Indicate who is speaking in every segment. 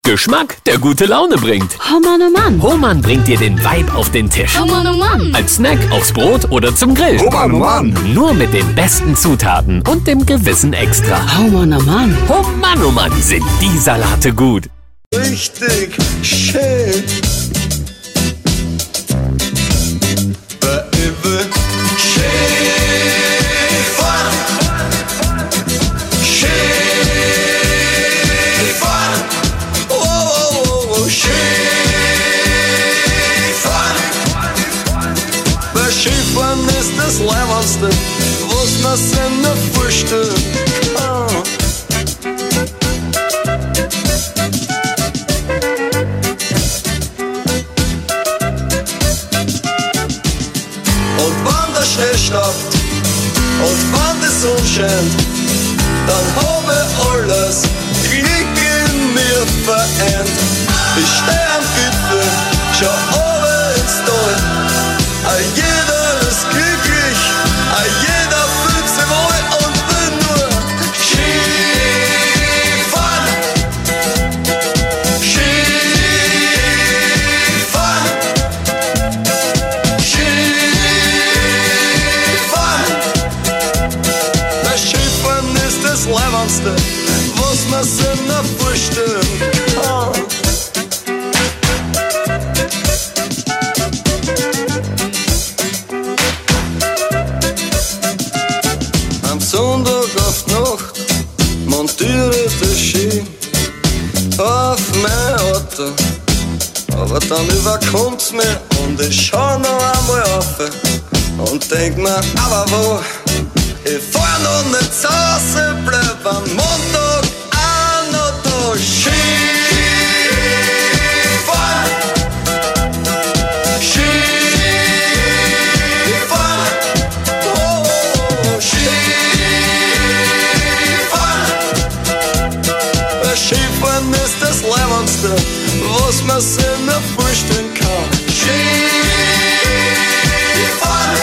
Speaker 1: Geschmack, der gute Laune bringt.
Speaker 2: Oh Mann, oh Mann.
Speaker 1: Hohmann bringt dir den Vibe auf den Tisch.
Speaker 2: Oh Mann, oh Mann.
Speaker 1: Als Snack, aufs Brot oder zum Grill.
Speaker 3: Oh Mann, oh Mann.
Speaker 1: Nur mit den besten Zutaten und dem gewissen Extra.
Speaker 2: Oh Mann, oh Mann.
Speaker 1: Oh Mann, sind die Salate gut.
Speaker 3: Richtig schön. Baby, Schäfer. Schäfer. Oh, oh, oh, Schäfer. Bei Schäfern ist das Leibendste, was man seine Früchte. Schnee schnappt und wenn die Sonne scheint, dann habe alles Glück in mir vereint. Ich steh am Gipfel, schau oben ins Tal. Jeder ist glücklich, jeder fühlt sich wohl und will nur Skifahren. Skifahren. Skifahren ist das Leibendste, was man sich noch vorstellen kann. Am Sonntag auf die Nacht montiere das Ski auf mein Auto, aber dann überkommt's mir und ich schau noch einmal auf und denk mir, aber wo? Ich fahr noch nicht zu Hause, bleib am Montag auch noch da. Skifahren. Skifahren. Oh, Skifahren. Bei Skifahren ist das Leibendste, was man sich noch vorstellen kann. Skifahren.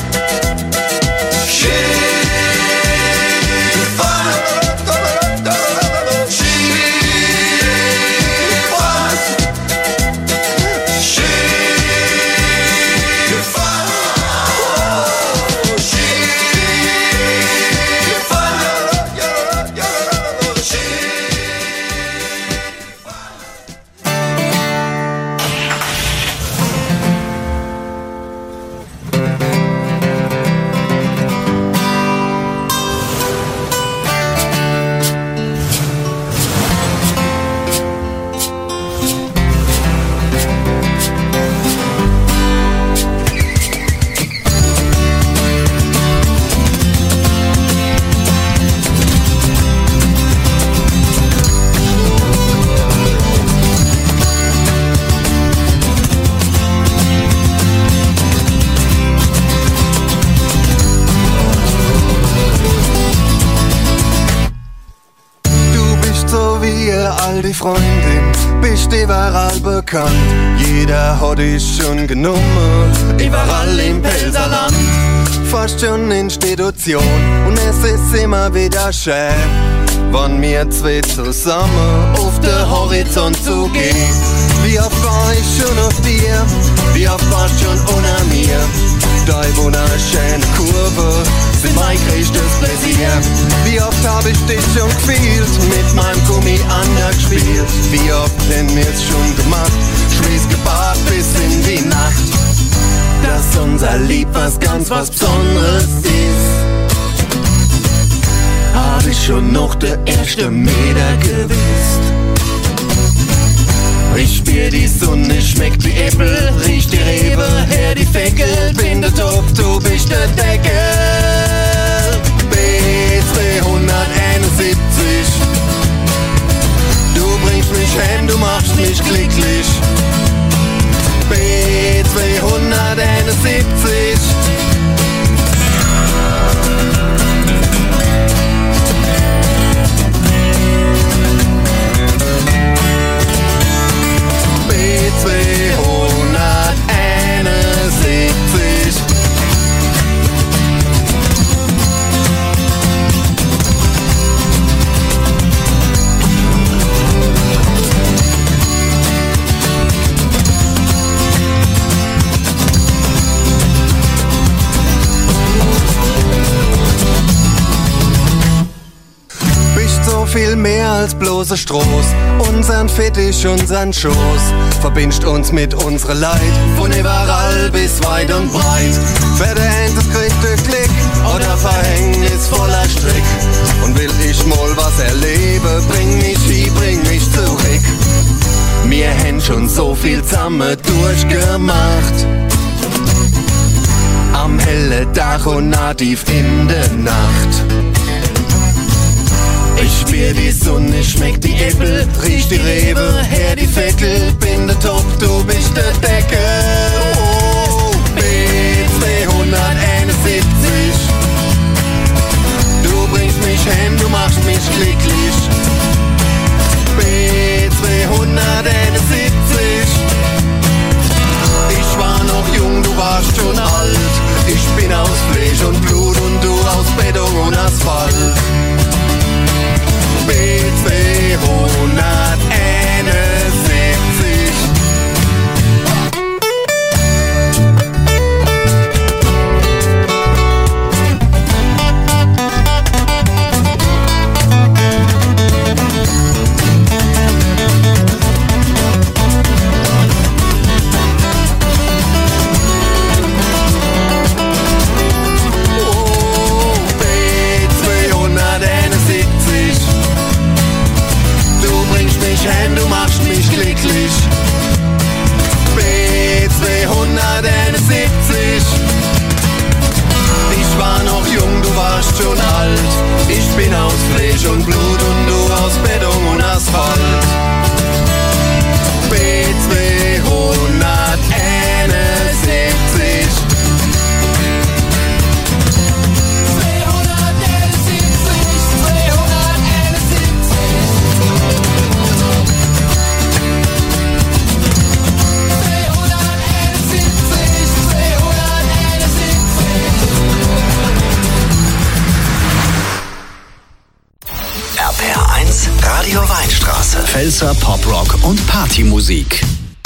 Speaker 3: Die Freundin, bist überall bekannt. Jeder hat dich schon genommen, überall im Pelzerland. Fast schon Institution und es ist immer wieder schön, wenn wir zwei zusammen auf den Horizont zugehen. Wie oft war ich schon auf dir, wie oft warst schon ohne mir. Deine wunderschöne Kurve sind mein größtes Pläsier. Wie oft hab ich dich schon gefühlt, mit meinem Gummi angespielt. Wie oft hätten wir's schon gemacht, Schweiß gebart bis in die Nacht. Dass unser Lieb was ganz was Besonderes ist, hab ich schon noch der erste Meter gewusst. Ich spür die Sonne, schmeckt wie Äpfel, riecht die Rebe, her die Feckel, bin der Top, du bist der Deckel. B271, du bringst mich heim, du machst mich glücklich. B271. als bloße Stroß. Unseren Fetisch, unseren Schoß verbindet uns mit unsere Leid. Von überall bis weit und breit. Verdenkt kriegt durch Klick oder verhängnisvoller Strick. Und will ich mal was erleben, bring mich hin, bring mich zurück. Wir haben schon so viel zusammen durchgemacht. Am hellen Tag und nativ in der Nacht. Ich spür die Sonne, schmeckt die Äpfel, riech die Rebe, her die Vettel, bin der Top, du bist der Deckel. Oh, B271. Du bringst mich heim, du machst mich glücklich. B271. Ich war noch jung, du warst schon alt. Ich bin aus Fleisch und Blut und du aus Beton und Asphalt. B271. Du machst mich glücklich. B271. Ich war noch jung, du warst schon alt. Ich bin aus Fleisch und Blut und du aus Beton und Asphalt. B271.
Speaker 1: RPR1 Radio Weinstraße. Pfälzer Poprock und Partymusik.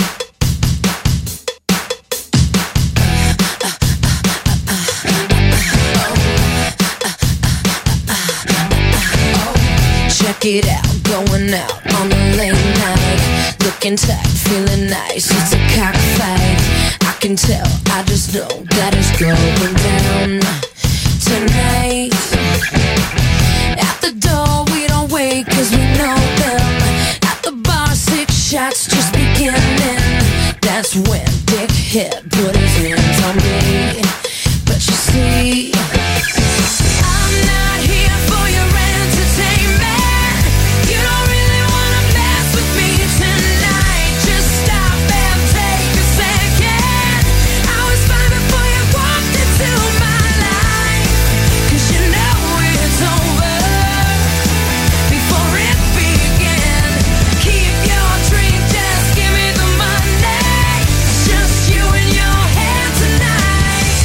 Speaker 4: Check it out, going out on a late night. Looking tight, feeling nice, it's a cockfight. I can tell, I just know that it's going down tonight. At the door we don't wait cause we know them. At the bar 6 shots just beginning. That's when Dick hit put his hands on me. But you see, I'm not here for your entertainment. You don't really wanna mess with me tonight. Just stop and take a second. I was fine before you walked into my life. Cause you know it's over before it began. Keep your drink, just give me the money. Just you and your hand tonight.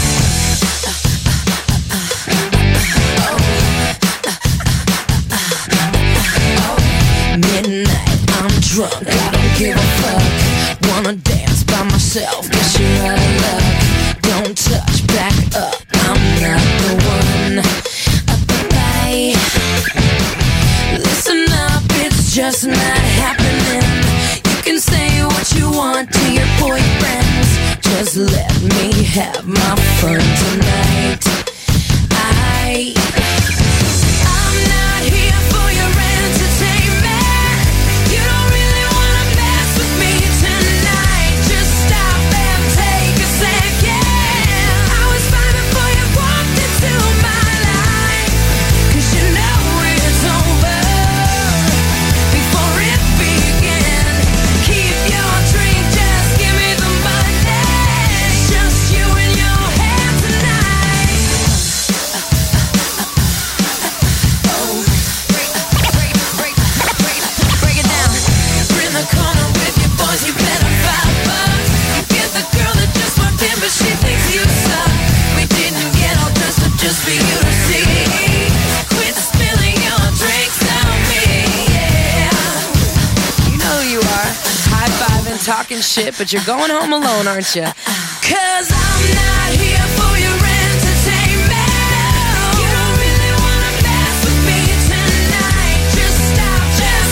Speaker 4: Midnight, I'm drunk, I don't give a fuck. Wanna dance by myself, guess you're out of luck. Don't touch, back up, I'm not the one. Up the night. Listen up, it's just not happening. You can say what you want to your boyfriends. Just let me have my fun tonight. I'm not here for your entertainment. You don't really wanna mess with me tonight. Just stop and take a second. I was fine before you walked into my life. Cause you know it's over before it began. Keep your drink, just give me the money. Just you and your hand tonight. Break it down. We're in the corner with your boys, you better vibe up. You get the girl that just walked in, but she thinks you suck. We didn't get all dressed up just for you to see. Quit spilling your drinks on me, yeah. You know who you are. High-fiving, talking shit, but you're going home alone, aren't you? Cause I'm not here for your entertainment. You don't really wanna mess with me tonight. Just stop, just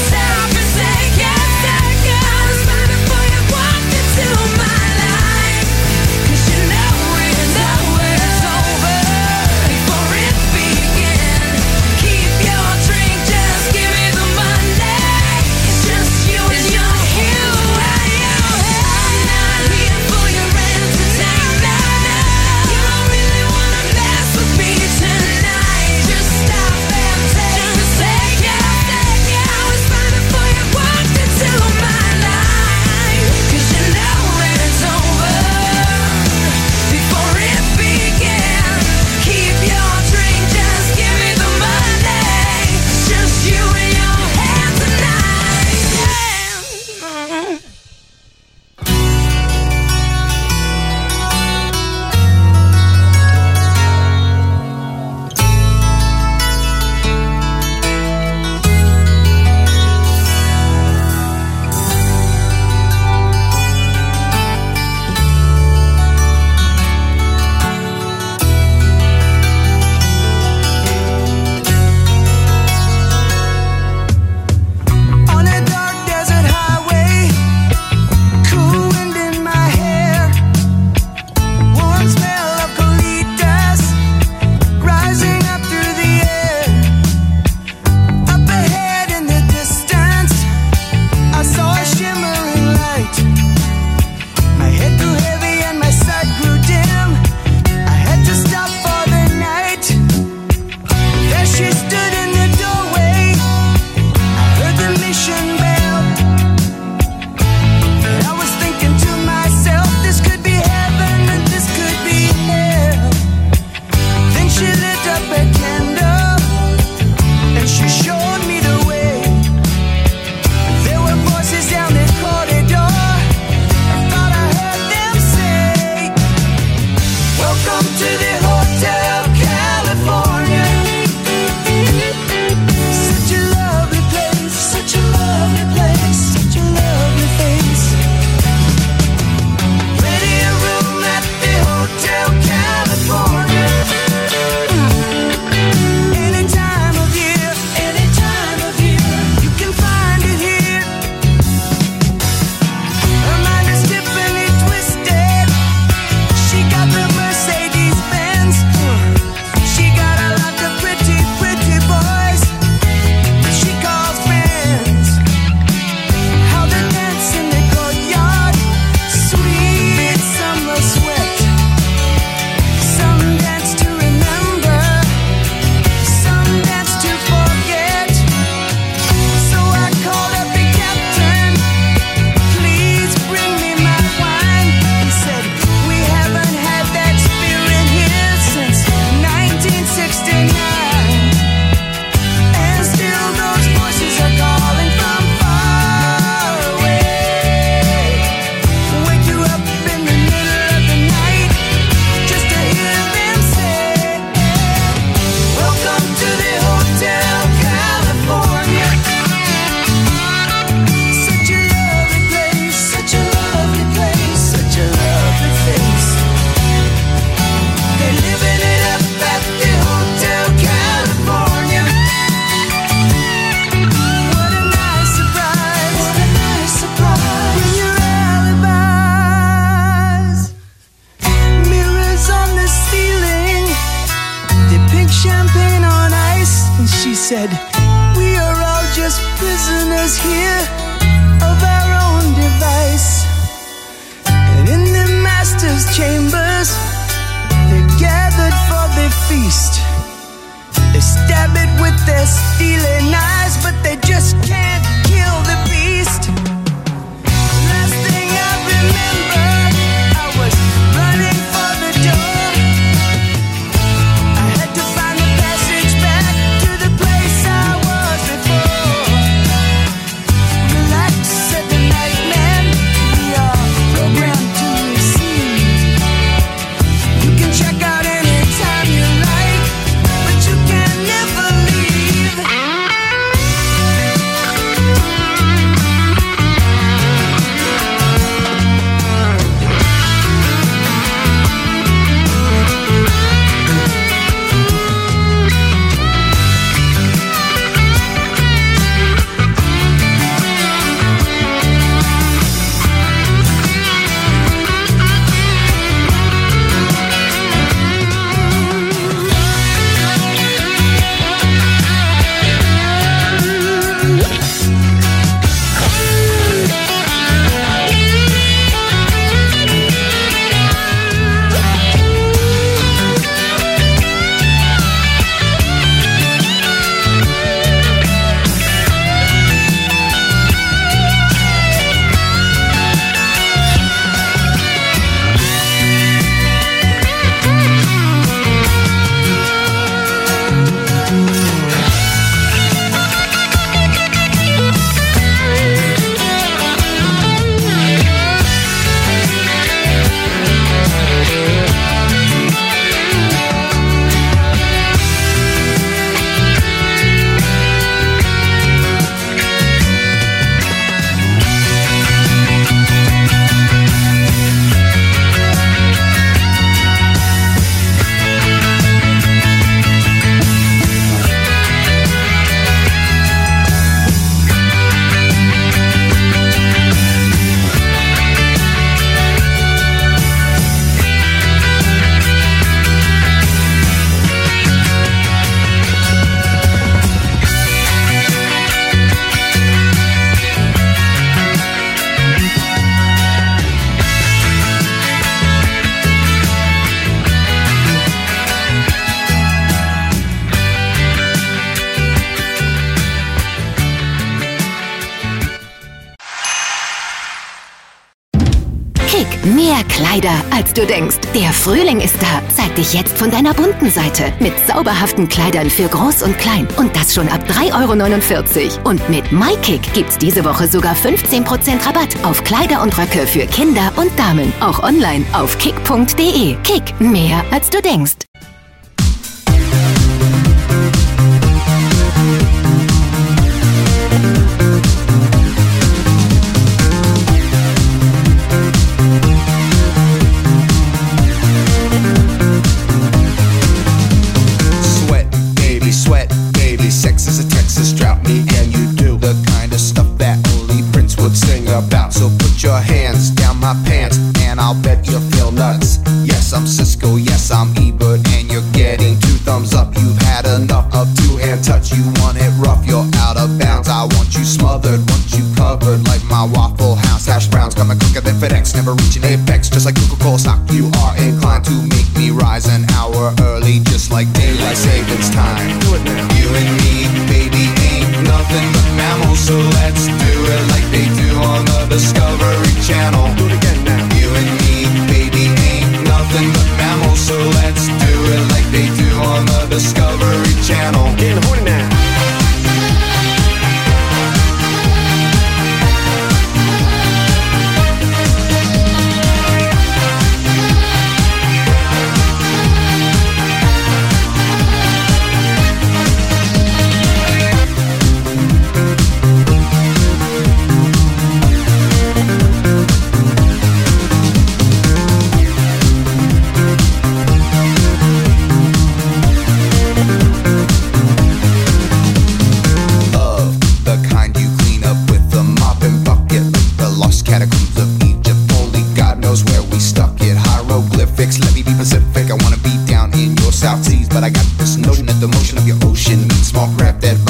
Speaker 5: said, we are all just prisoners here of our own device. And in the master's chambers, they gathered for their feast. They stab it with their steely knives, but they just can't kill the beast. Last thing I remember, I was running for the door. I had to find the passage back to the place I was before. Relax, said the night man, we are programmed to receive. You can check out anytime you like, but you can never leave.
Speaker 2: Mehr Kleider, als du denkst. Der Frühling ist da. Zeig dich jetzt von deiner bunten Seite. Mit zauberhaften Kleidern für Groß und Klein. Und das schon ab 3,49 €. Und mit MyKick gibt's diese Woche sogar 15% Rabatt auf Kleider und Röcke für Kinder und Damen. Auch online auf kick.de. Kick, mehr als du denkst.
Speaker 6: About. So put your hands down my pants and I'll bet you feel nuts. Yes, I'm Cisco, yes, I'm Ebert, and you're getting 2 thumbs up. You've had enough of 2-hand touch. You want it rough, you're out of bounds. I want you smothered, want you covered like my Waffle House hash browns. Coming quicker than FedEx, never reaching apex. Just like Coca-Cola stock, you are inclined to make me rise an hour early, just like daylight savings time. Do it now. You and me, baby, ain't nothing but mammals, so let's do it like they do on the Discovery Channel. Do it again now. You and me, baby, ain't nothing but mammals, so let's do it like they do on the Discovery Channel. Getting horny now. South Seas, but I got this notion that the motion of your ocean means small craft that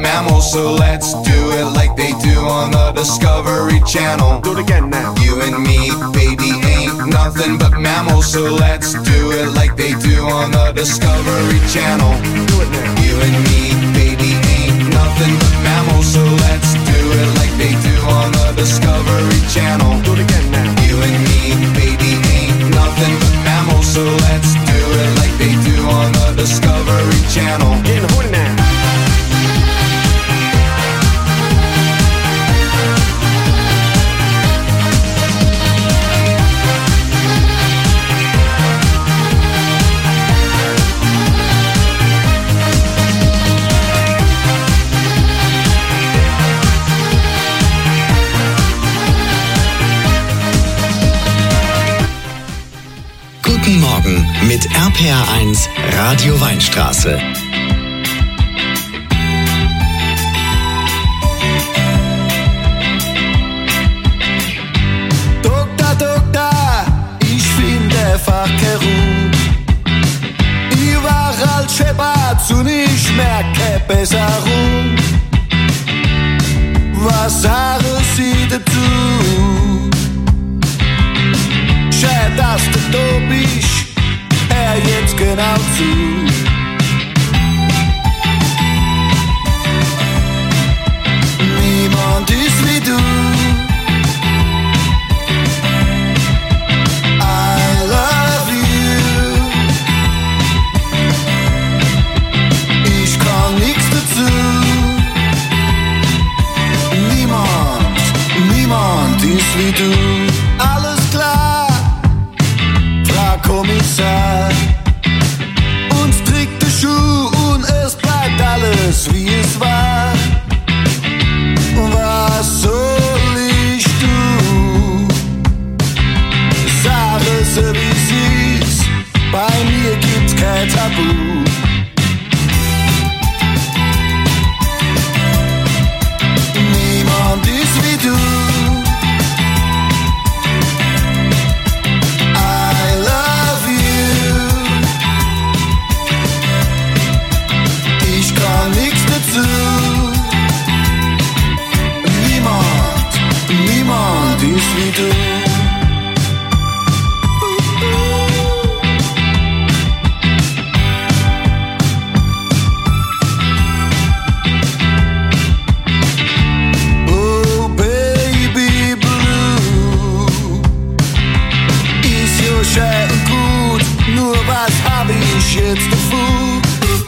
Speaker 6: mammals, so let's do it like they do on the Discovery Channel.
Speaker 3: Do it again now.
Speaker 6: You and me, baby, ain't nothing but mammals, so let's do it like they do on the Discovery Channel.
Speaker 3: Do it now.
Speaker 6: You and me, baby, ain't nothing but mammals, so let's do it like they do on the Discovery Channel.
Speaker 3: Do it again now.
Speaker 6: You and me, baby, ain't nothing but mammals, so let's do it like they do on the Discovery Channel.
Speaker 3: Getting horny now.
Speaker 1: Guten Morgen mit RPR1 Radio Weinstraße.
Speaker 3: Doktor, ich finde einfach kein Ruhm. Überall scheppert's und ich merke Besserung. Was sagen Sie dazu? Schön, dass du da bist, hör jetzt genau zu. Niemand ist wie du. I love you. Ich kann nichts dazu. Niemand ist wie du. Alles klar, Frau Kommissar. Uns trägt der Schuh und es bleibt alles wie es war. Was soll ich tun? Sag es wie es ist, bei mir gibt's kein Tabu. Niemand ist wie du. Niemand ist wie du. Oh Baby Blue, ist ja schön und gut, nur was hab ich jetzt davon?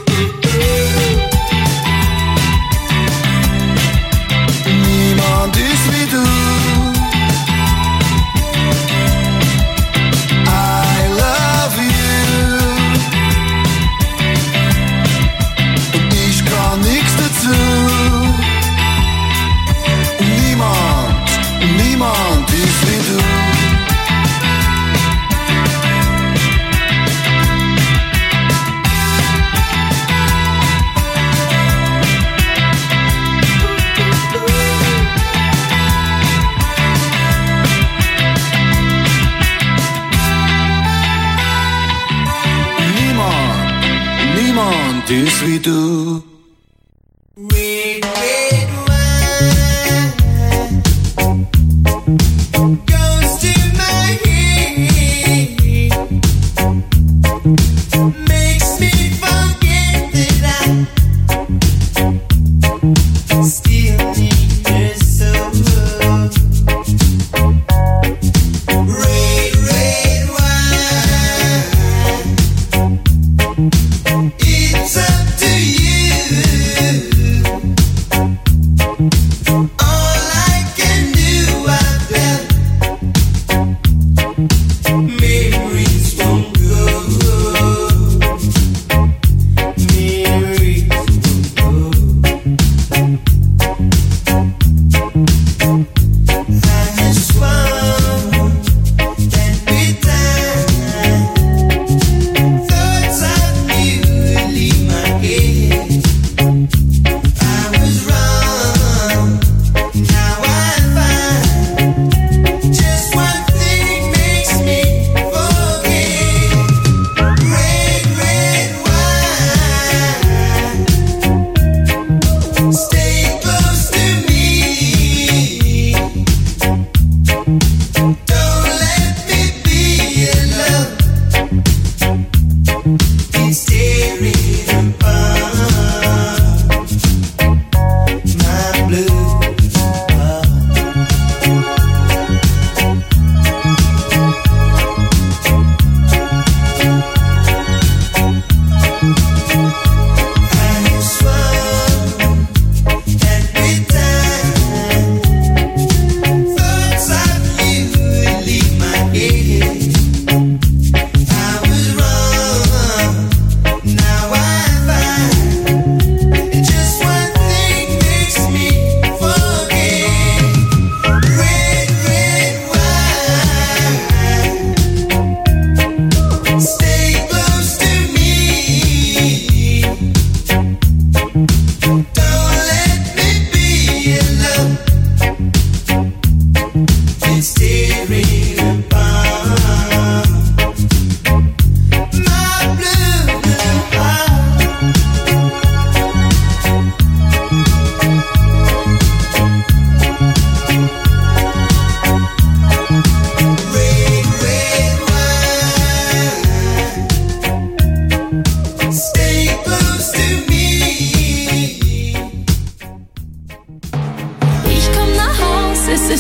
Speaker 3: Niemand ist wie du. I love you. Und ich kann nichts dazu. Niemand ist wie du. Niemand ist wie du.
Speaker 5: Red, red wine goes to my head, makes me forget that I still need your soul. Red, red wine, it's up to you.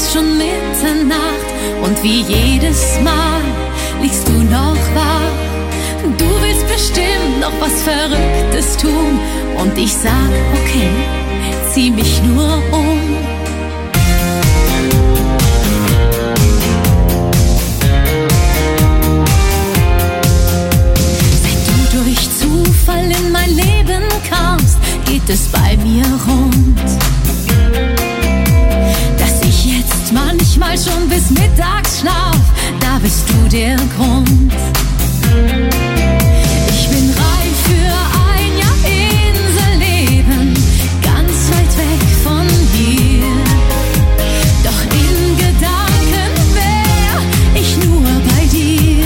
Speaker 4: ist schon Mitternacht und wie jedes Mal liegst du noch wach. Du willst bestimmt noch was Verrücktes tun und ich sag, okay, zieh mich nur um. Seit du durch Zufall in mein Leben kamst, geht es bei mir rund. Dass ich jetzt manchmal schon bis mittags schlaf, da bist du der Grund. Ich bin reif für ein Jahr Inselleben, ganz weit weg von hier. Doch in Gedanken wär ich nur bei dir.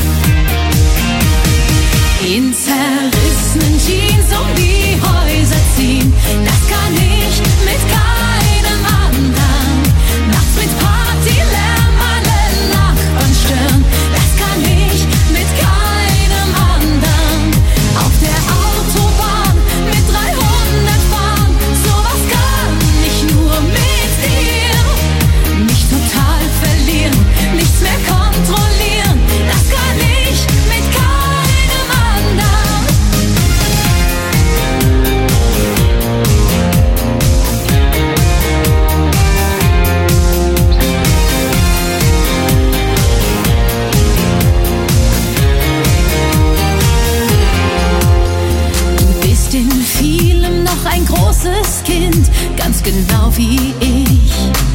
Speaker 4: In zerrissenen Jeans um die Häuser ziehen, das kann ich mit keinem anderen. Nachts mit Partylärm alle Nachbarn stören, das kann ich mit keinem anderen. Auf der Autobahn mit 300 fahren, sowas kann ich nur mit dir. Mich total verlieren, nichts mehr kontrollieren, das kann ich mit keinem anderen. Du bist in vielem noch ein großes Kind, ganz genau wie ich.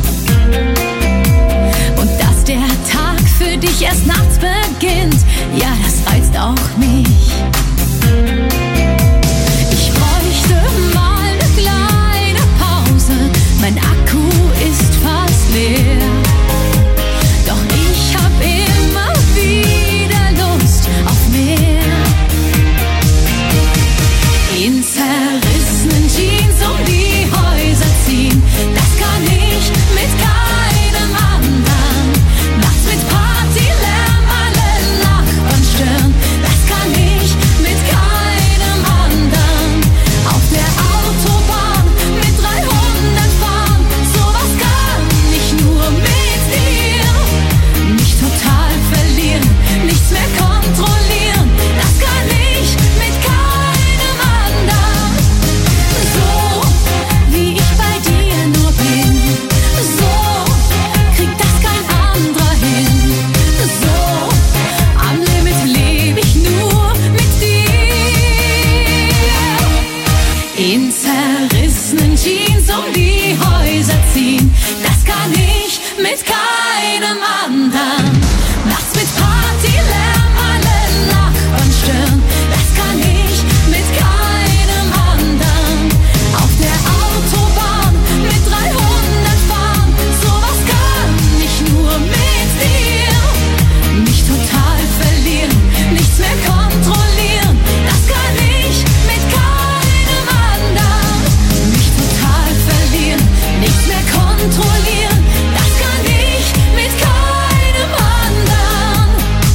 Speaker 4: Und dass der Tag für dich erst nachts beginnt, ja, das reizt auch mich. Ich bräuchte mal eine kleine Pause, mein Akku ist fast leer. Doch ich hab immer wieder Lust auf mehr. In zerrissenen Jeans um die Häuser ziehen, das kann ich mit keinem anderen. Nachts mit Partylärm alle Nachbarn stören, das kann ich mit keinem anderen. Auf der Autobahn mit 300 fahren, sowas kann ich nur mit dir. Mich total verlieren, nichts mehr kontrollieren, das kann ich mit keinem anderen. So wie ich bei dir nur bin, so kriegt das kein anderer hin. So am Limit lebe ich nur mit dir. In zerrissenen Jeans um die Häuser ziehen, das kann ich mit keinem anderen. Nachts mit Partylärm alle Nachbarn stören, das kann ich mit keinem anderen. Auf der Autobahn mit 300 fahren, sowas kann ich nur mit dir. Mich total verlieren, nichts mehr kontrollieren, das kann ich mit keinem anderen. Mich total verlieren, nichts mehr kontrollieren, das kann ich mit keinem anderen.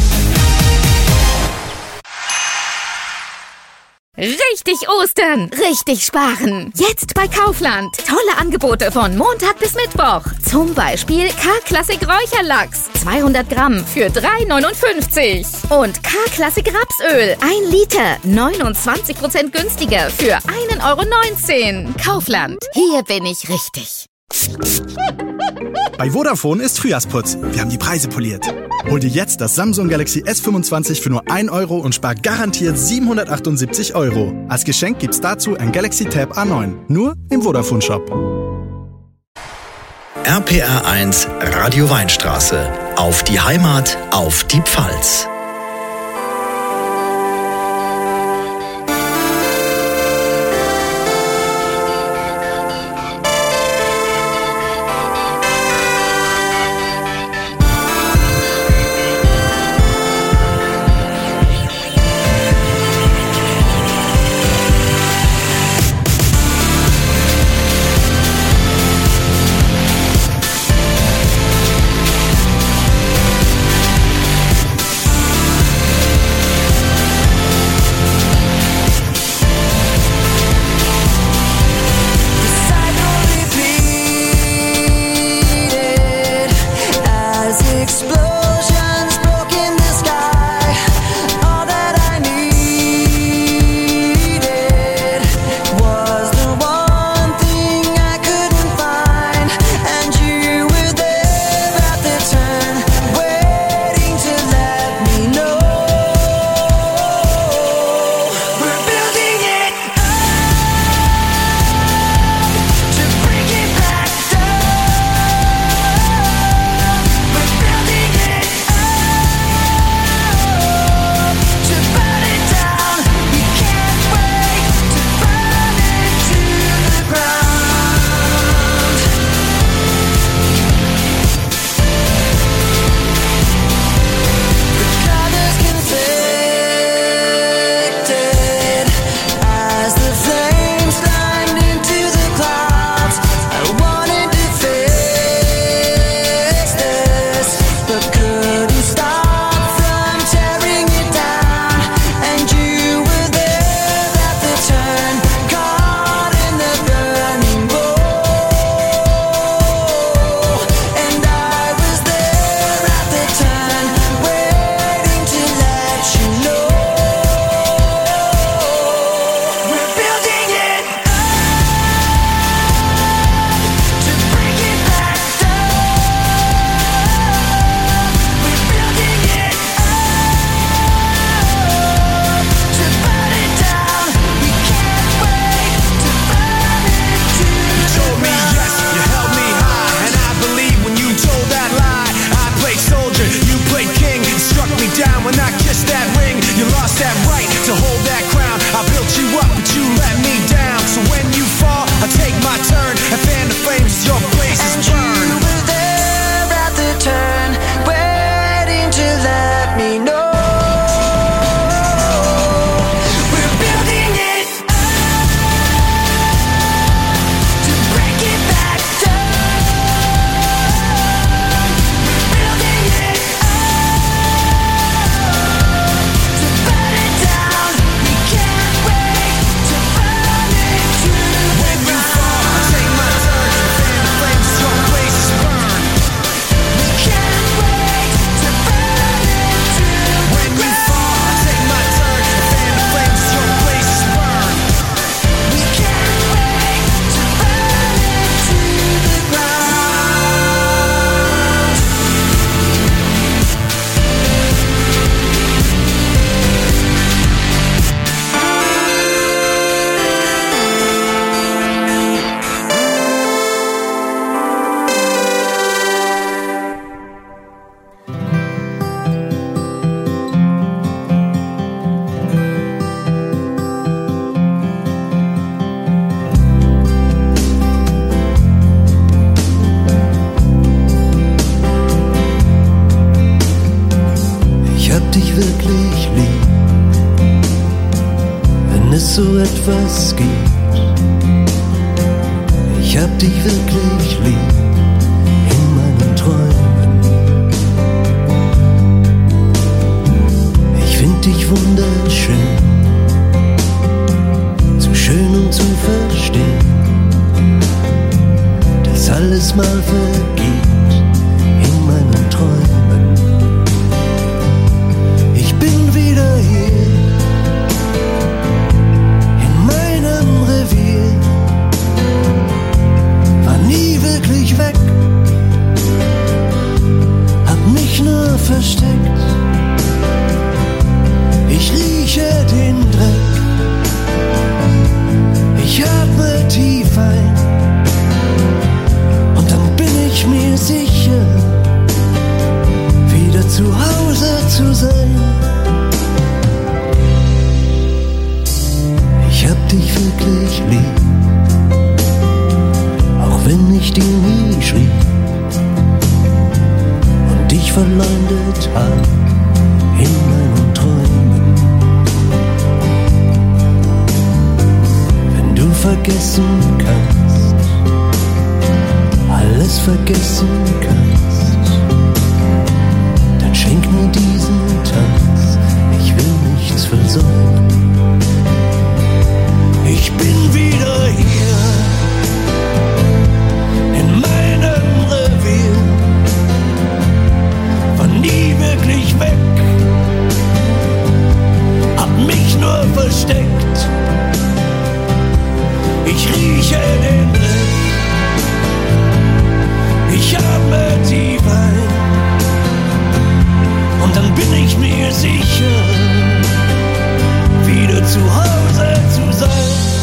Speaker 2: Richtig Ostern, richtig sparen. Jetzt bei Kaufland. Tolle Angebote von Montag bis Mittwoch. Zum Beispiel K-Klassik Räucherlachs. 200 Gramm für 3,59 €. Und K-Klassik Rapsöl. 1 Liter. 29% günstiger für 1,19 €. Kaufland. Hier bin ich richtig.
Speaker 7: Bei Vodafone ist Frühjahrsputz. Wir haben die Preise poliert. Hol dir jetzt das Samsung Galaxy S25 für nur 1 € und spar garantiert 778 €. Als Geschenk gibt's dazu ein Galaxy Tab A9. Nur im Vodafone Shop.
Speaker 1: RPR 1 Radio Weinstraße. Auf die Heimat, auf die Pfalz.
Speaker 3: was geht. Ich hab dich wirklich lieb in meinen Träumen. Ich find dich wunderschön, zu schön um zu verstehen, dass alles mal vergeht in meinen Träumen. Ich bin wieder hier in meinem Revier, war nie wirklich weg, hab mich nur versteckt. Ich rieche den Dreck, ich atme tief ein und dann bin ich mir sicher, wieder zu Hause zu sein. Ich hab dich wirklich lieb, auch wenn ich dir nie schrieb und dich verleumdet hab in meinen Träumen. Wenn du vergessen kannst, alles vergessen kannst, dann schenk mir diesen Tanz, ich will nichts versäumen. Ich bin wieder hier in meinem Revier, war nie wirklich weg, hab mich nur versteckt. Ich rieche den Dreck, ich atme tief ein und dann bin ich mir sicher, wieder zu Hause zu sein.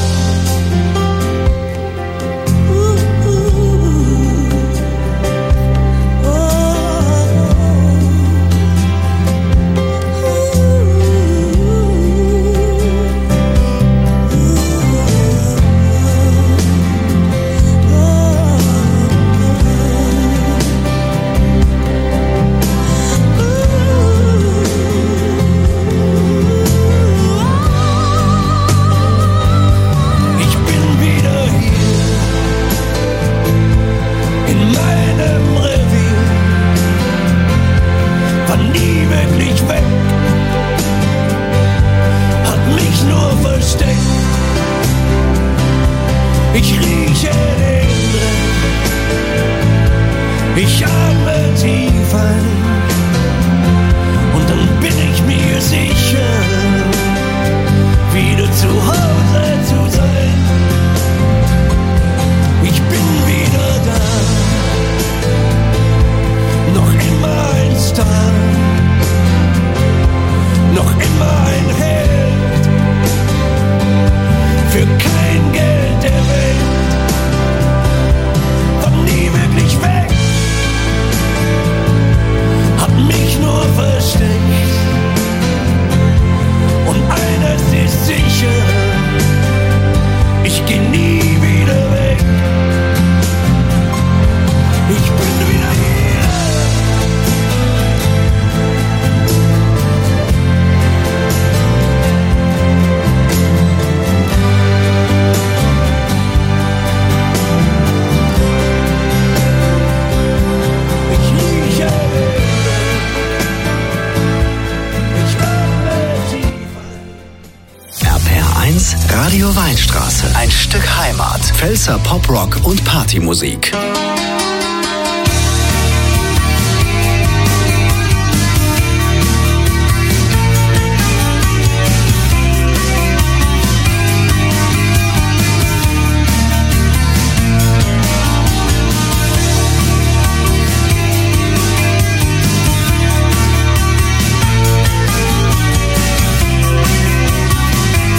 Speaker 1: Radio Weinstraße. Ein Stück Heimat. Pfälzer Pop-Rock und Partymusik.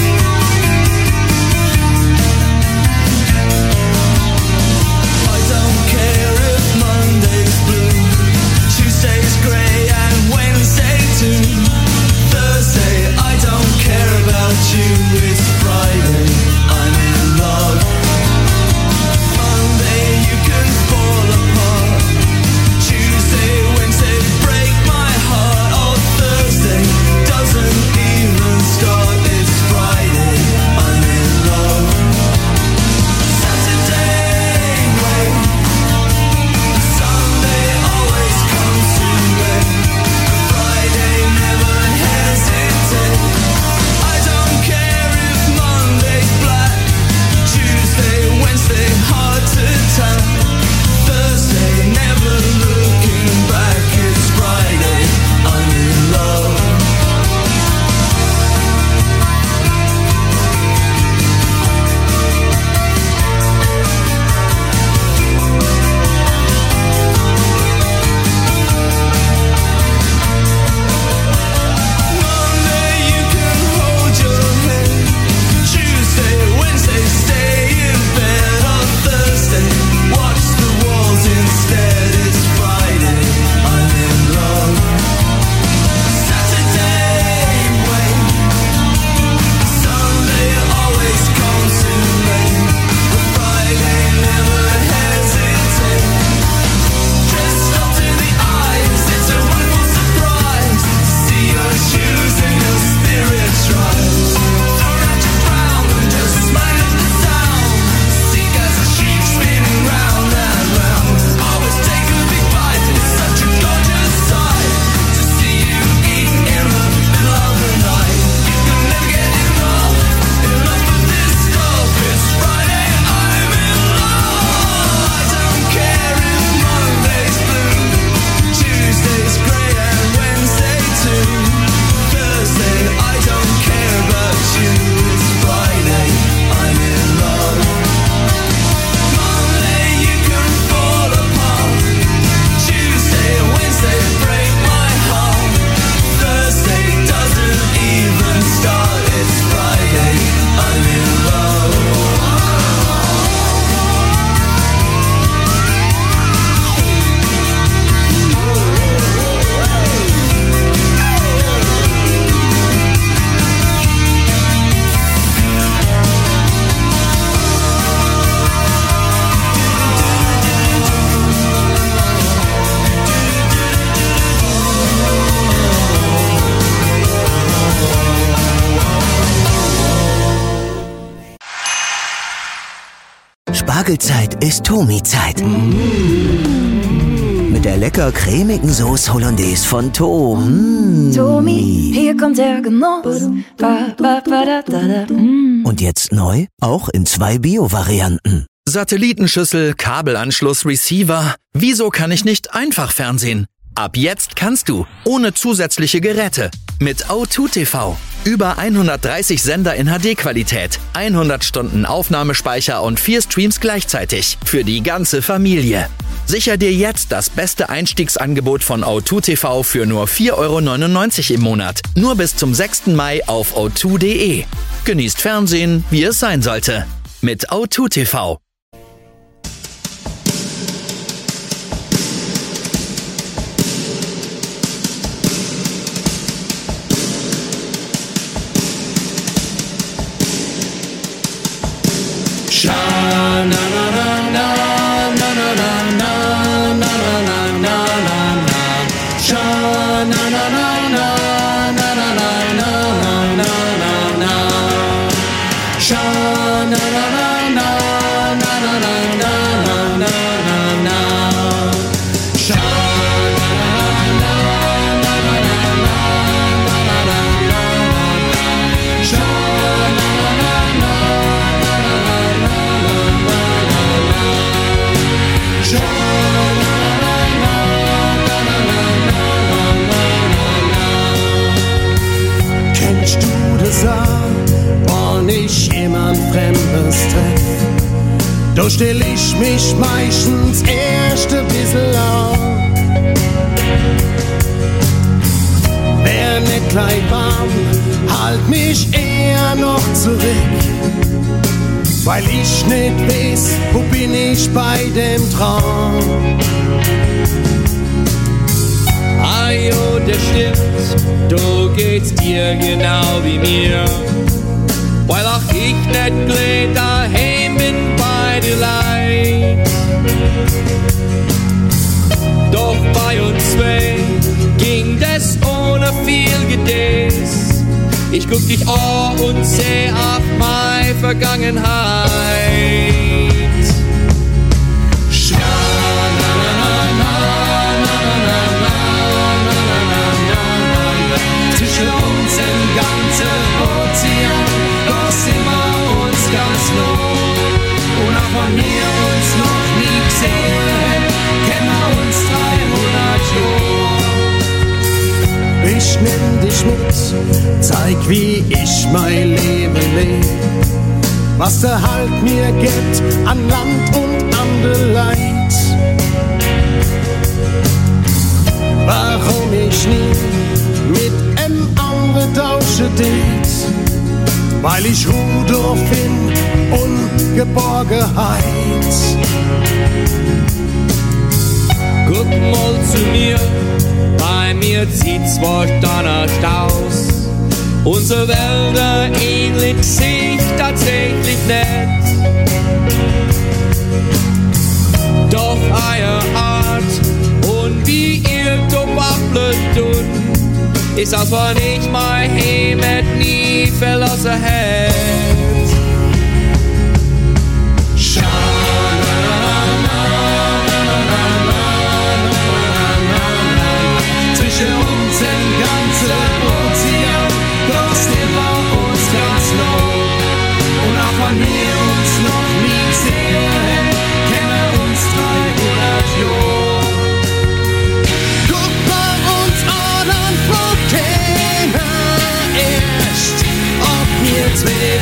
Speaker 5: Heute
Speaker 8: Spargelzeit ist Tomi-Zeit. Mit der lecker cremigen Sauce Hollandaise von
Speaker 5: Tomi, hier kommt der Genuss.
Speaker 8: Und jetzt neu, auch in 2 Bio-Varianten.
Speaker 9: Satellitenschüssel, Kabelanschluss, Receiver. Wieso kann ich nicht einfach Fernsehen? Ab jetzt kannst du, ohne zusätzliche Geräte. Mit O2 TV. Über 130 Sender in HD-Qualität, 100 Stunden Aufnahmespeicher und 4 Streams gleichzeitig. Für die ganze Familie. Sicher dir jetzt das beste Einstiegsangebot von O2 TV für nur 4,99 € im Monat. Nur bis zum 6. Mai auf o2.de. Genießt Fernsehen, wie es sein sollte. Mit O2 TV.
Speaker 3: Wann ich jemand Fremdes treff, da stell ich mich meistens erst ein bisschen auf. Wär nicht gleich warm, halt mich eher noch zurück, weil ich nicht weiß, wo bin ich bei dem Traum.
Speaker 10: Ah jo, das stimmt, du geht's dir genau wie mir, weil auch ich nicht gleich daheim bin bei dir leid. Doch bei uns zwei ging das ohne viel Gedäß. Ich guck dich an und seh auf meine Vergangenheit.
Speaker 3: Zwischen uns im ganzen Ozean, da sind wir uns ganz nah. Und auch wenn wir uns noch nie gesehen, kennen wir uns 300 Jahre. Ich nimm dich mit, zeig wie ich mein Leben leb, was der Halt mir gibt an Land und an der Leid. Warum ich nie mit anderen tausche det, weil ich Rudolf bin und Geborgenheit.
Speaker 10: Guck mal zu mir, bei mir zieht's was danach aus. Unsere Wälder ähnlich sich tatsächlich nicht. Doch eure Art und wie ihr Tobabblet tun, ist als wenn ich mein Heimat nie verlassen hätt.
Speaker 3: Zwischen uns im ganzen Ozean, da stehen wir uns ganz nah. Und auch wenn wir uns noch nie sehen, kennen wir uns 300 Jahre. Guck mal uns an und frag keiner erst, ob wir zwei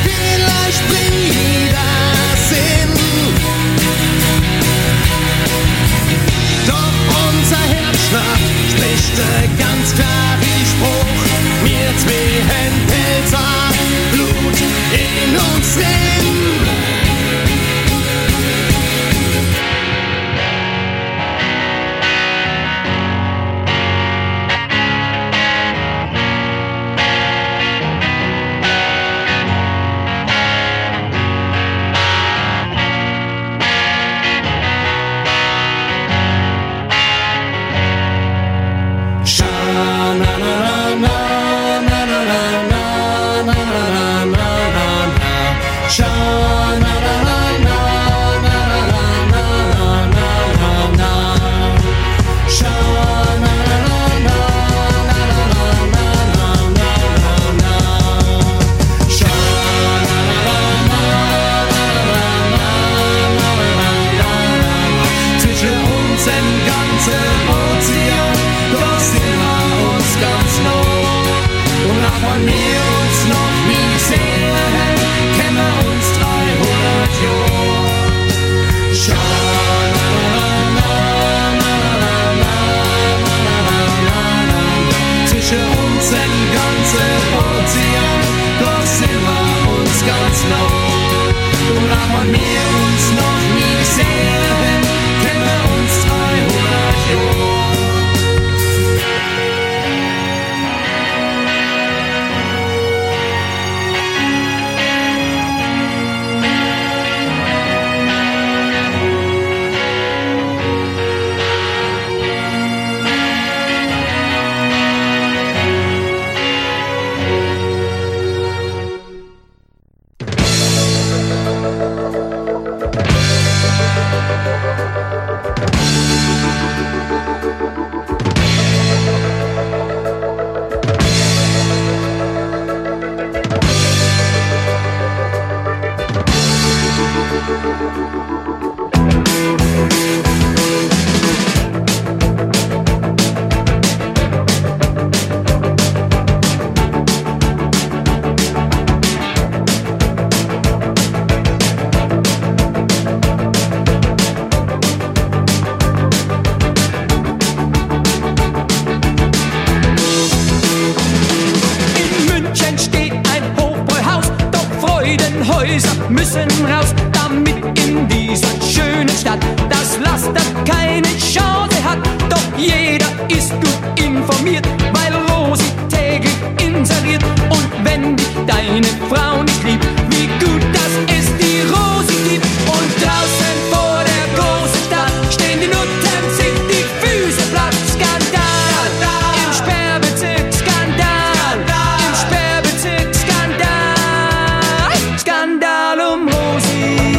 Speaker 10: unseren ganzen Ozean, da sind wir uns ganz nah. Und auch wenn wir uns noch nie sehen, kennen wir uns 300 Jahre. Zwischen unseren ganzen Ozean, da sind wir uns ganz nah. Und auch wenn wir uns noch nie sehen, kennen wir uns 300 Jahre.
Speaker 11: Müssen raus, damit in dieser schönen Stadt das Laster keine Chance hat. Doch jeder ist gut informiert, weil Rosi täglich inseriert. Und wenn dich deine Frau nicht liebt, wie gut, dass es die Rosi gibt. Und draußen vor der großen Stadt stehen die Nutten, sich die Füße platt. Skandal, im Sperrbezirk, Skandal, im Sperrbezirk, Skandal, Skandal um Rosi.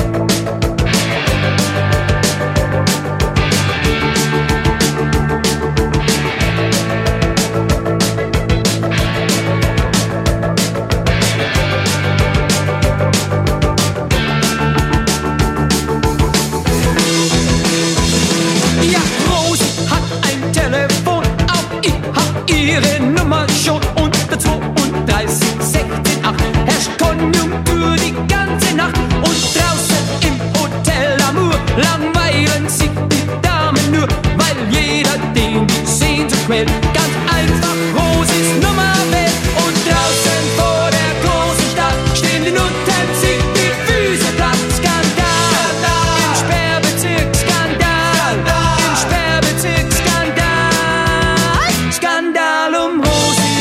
Speaker 11: Ja, Rosi hat ein Telefon, auch ich hab ihre Nummer schon. Unter 32 16 8 herrscht Konjunktur die ganze Nacht. Und draußen im Hotel Amour langweilen sich die Damen nur, weil jeder den die Sehnsucht quält. Ganz einfach Rosis Nummer wählt. Und draußen vor der großen Stadt stehen die Nutten, sich die Füße platt. Skandal, im Sperrbezirk, Skandal, im Sperrbezirk, Skandal, Skandal um Rosi.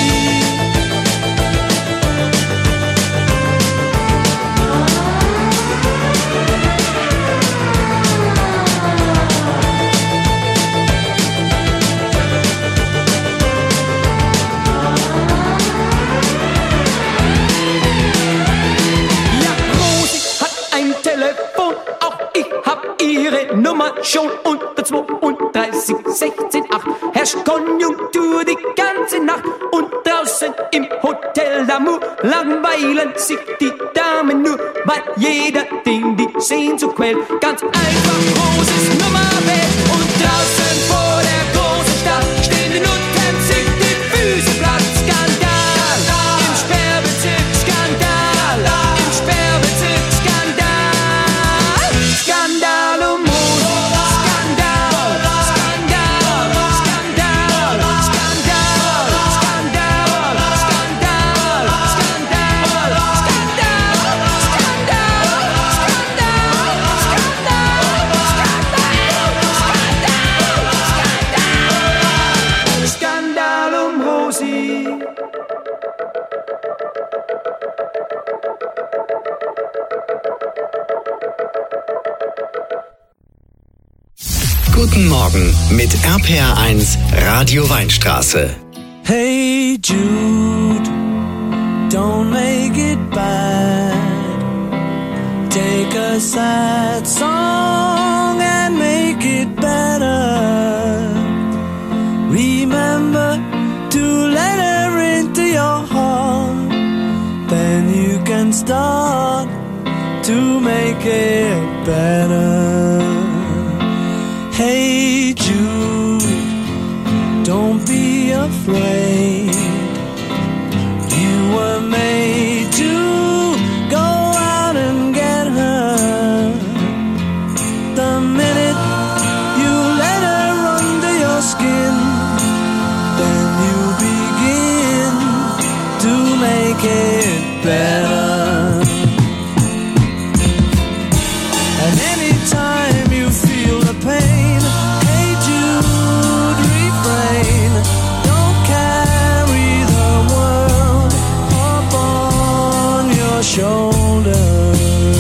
Speaker 11: Ja, Rosi hat ein Telefon, auch ich hab ihre Nummer schon. Unter 32 16 8 herrscht Konjunktur die ganze Nacht. Und draußen im Hotel d'Amour langweilen sich die Damen nur, weil jeder den die Sehnsucht quält. Ganz einfach Rosis Nummer wählt. Und draußen vor der großen Stadt stehen die Nutten, sich die Füße platt. Skandal, im Sperrbezirk, Skandal, im Sperrbezirk, Skandal, Skandal um Rosi. Skandal, Skandal, Skandal, Skandal, Skandal, Skandal, Skandal, Skandal, Skandal um Rosi.
Speaker 1: Guten Morgen mit RPR1 Radio Weinstraße.
Speaker 5: Hey Jude, don't make it bad. Take a sad song and make it better. Remember to let her into your heart. Then you can start to make it better. Hey Hey Jude, don't be afraid. You were made to go out and get her. The minute you let her under your skin, then you begin to make it better. And anytime you feel the pain, hey Jude, refrain. Don't carry the world up on your shoulder.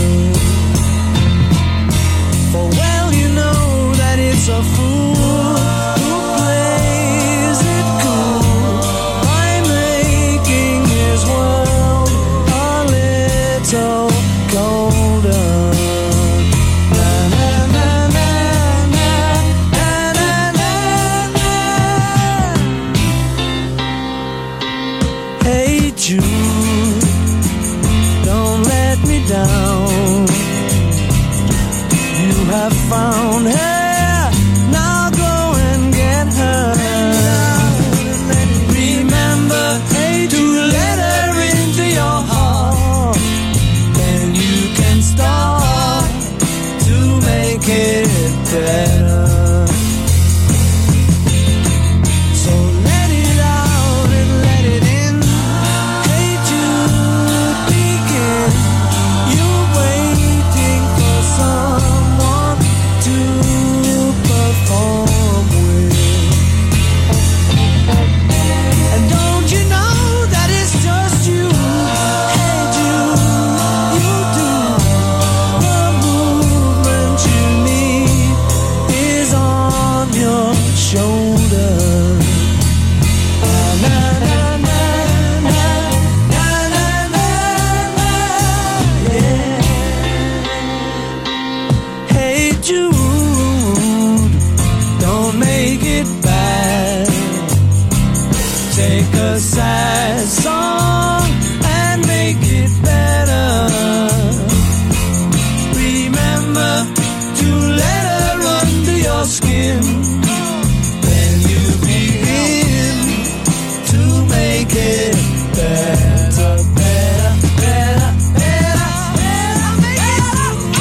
Speaker 5: For well you know that it's a fool who plays it cool by making his world a little colder. Hey Jude, don't let me down. You have found her, now go and get her. Remember, hey, to let her into your heart, then you can start to make it better. So let it out and let it in. Hey Jude, begin. You're waiting for someone to perform with. And don't you know that it's just you? Hey Jude, you do. The movement you need is on your shoulder. Na na na na na na na na, yeah. Hey Jude, don't make it bad. Take a sad song and make it better. Remember to let her under your skin. Then you begin to make it better, better, better, better, better, make it better.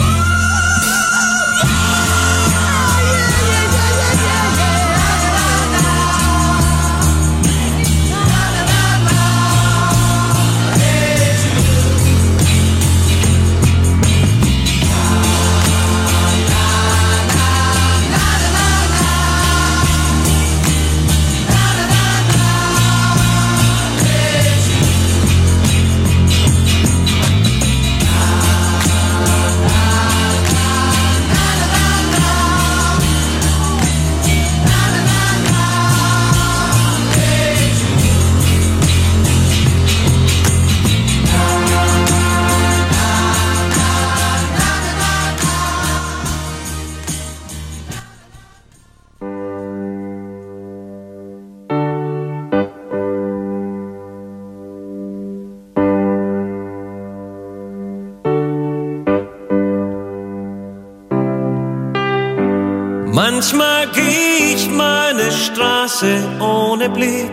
Speaker 12: Manchmal geh ich meine Straße ohne Blick.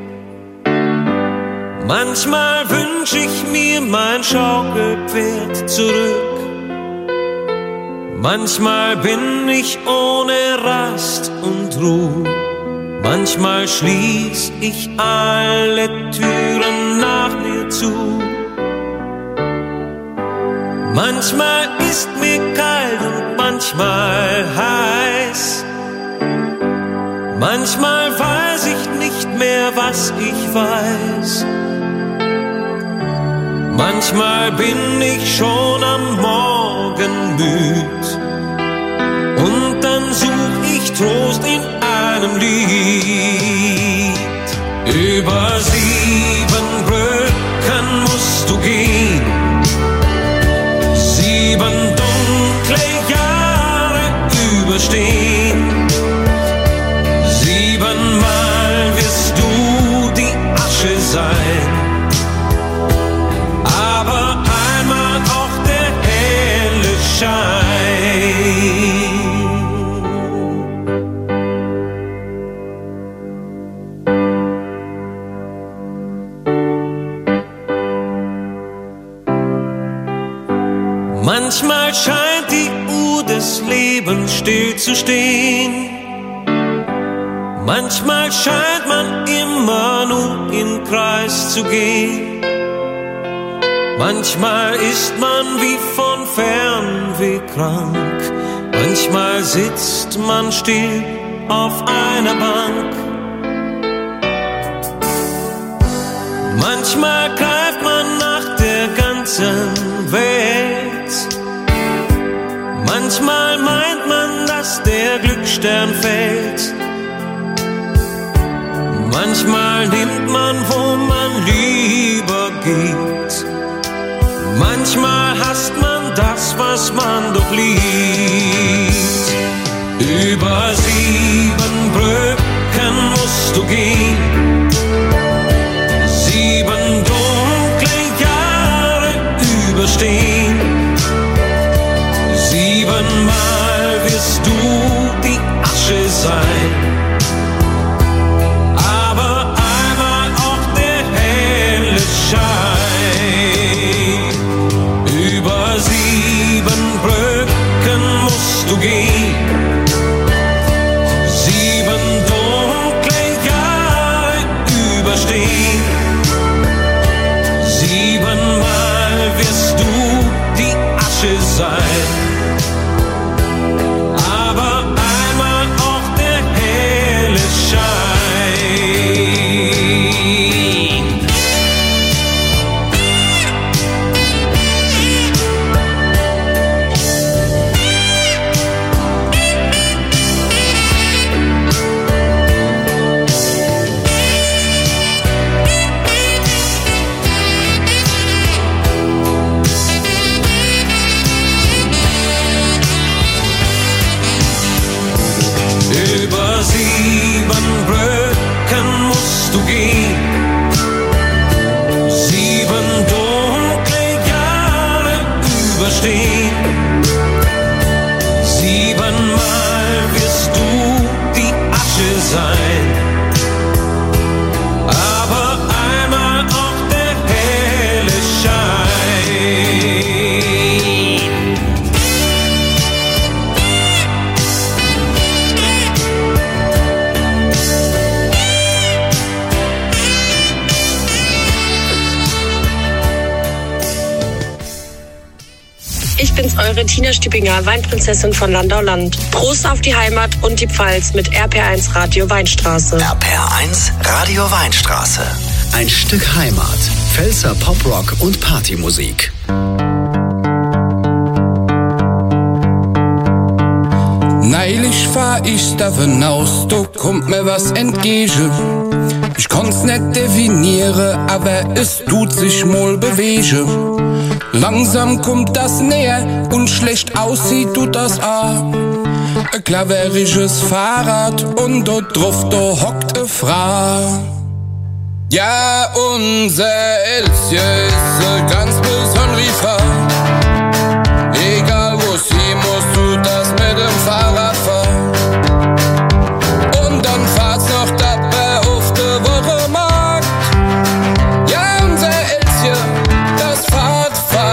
Speaker 12: Manchmal wünsch ich mir mein Schaukelpferd zurück. Manchmal bin ich ohne Rast und Ruhe. Manchmal schließ ich alle Türen nach mir zu. Manchmal ist mir kalt und manchmal heiß. Manchmal weiß ich nicht mehr, was ich weiß. Manchmal bin ich schon am Morgen müd. Und dann such ich Trost in einem Lied. Über 7 Brücken musst du gehen. 7 dunkle Jahre überstehen. 7-mal wirst du die Asche sein. Aber einmal auch der helle Schein. Leben stillzustehen. Manchmal scheint man immer nur im Kreis zu gehen. Manchmal ist man wie von Fernweh krank. Manchmal sitzt man still auf einer Bank. Manchmal greift man nach der ganzen Welt. Manchmal meint man, dass der Glücksstern fällt. Manchmal nimmt man, wo man lieber geht. Manchmal hasst man das, was man doch liebt. Über 7 Brücken musst du gehen. 7 dunkle Jahre überstehen. 7-mal wirst du die Asche sein. Über 7 Brücken musst du gehen. 7 dunkle Jahre überstehen. 7-mal wirst du die Asche sein. Aber einmal auch der helle Schein. Über 7 Brücken musst du gehen. 7 dunkle Jahre überstehen. 7-mal wirst du die Asche sein. Aber einmal auch der helle Schein.
Speaker 13: Ich bin's, eure Tina Stübinger, Weinprinzessin von Landau-Land. Prost auf die Heimat und die Pfalz mit RPR1 Radio Weinstraße.
Speaker 1: RPR1 Radio Weinstraße. Ein Stück Heimat. Pfälzer Poprock und Partymusik.
Speaker 14: Neulich fahr ich davon aus, da kommt mir was entgegen. Ich konnt's nicht definieren, aber es tut sich mal bewegen. Langsam kommt das näher und schlecht aussieht tut das auch. Ein klaverisches Fahrrad und dort drauf, da hockt eine Frau. Ja, unser Elsie ist eine ganz besondere Frau. Egal wo sie muss, tut das mit dem Fahrrad fahren. Und dann fahrt's noch dabei auf der Wochenmarkt. Ja, unser Elsie, das Fahrt.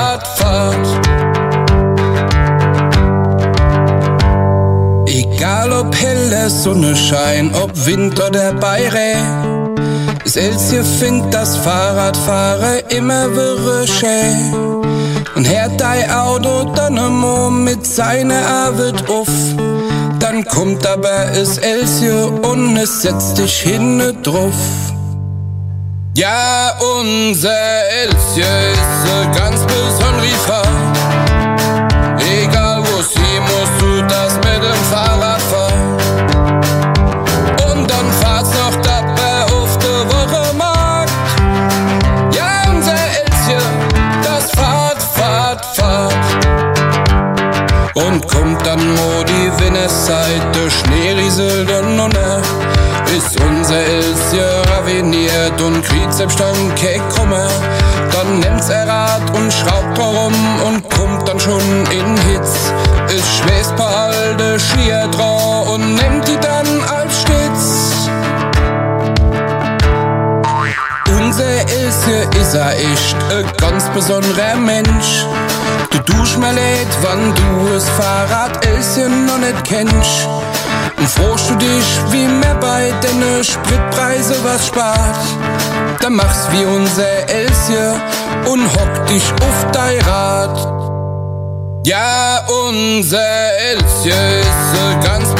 Speaker 14: Egal ob helle Sonne scheint, ob Wind oder Beirä, das Elsie findet das Fahrradfahren immer wirre schön. Und hört dein Auto dann einmal mit seiner Arbeit auf. Dann kommt aber das Elsie und es setzt dich hinten drauf. Ja, unser Elsie ist eine ganz besondere Frau. Egal wo sie muss, tut das mit dem Fahrrad fahren. Und dann fahrt's noch dabei auf der Wochenmarkt. Ja, unser Elsie, das Fahrt. Und kommt dann mo die Winterszeit, der Schnee rieselt und nunne, ist unser Elsie raviniert und kriegt selbst dann kein Kummer. Dann nimmt's Rad und schraubt herum und kommt dann schon in Hitz. Es schwäst paar alte Skier drauf und nimmt die dann als Stütz. Unser Elsie ist Elsa echt ein ganz besonderer Mensch. Du tust mir leid, wann du das Fahrrad Elschen noch nicht kennst. Und frohst du dich, wie mir bei deine Spritpreise was spart, dann mach's wie unser Elsie und hock dich auf dein Rad. Ja, unser Elsie ist ganz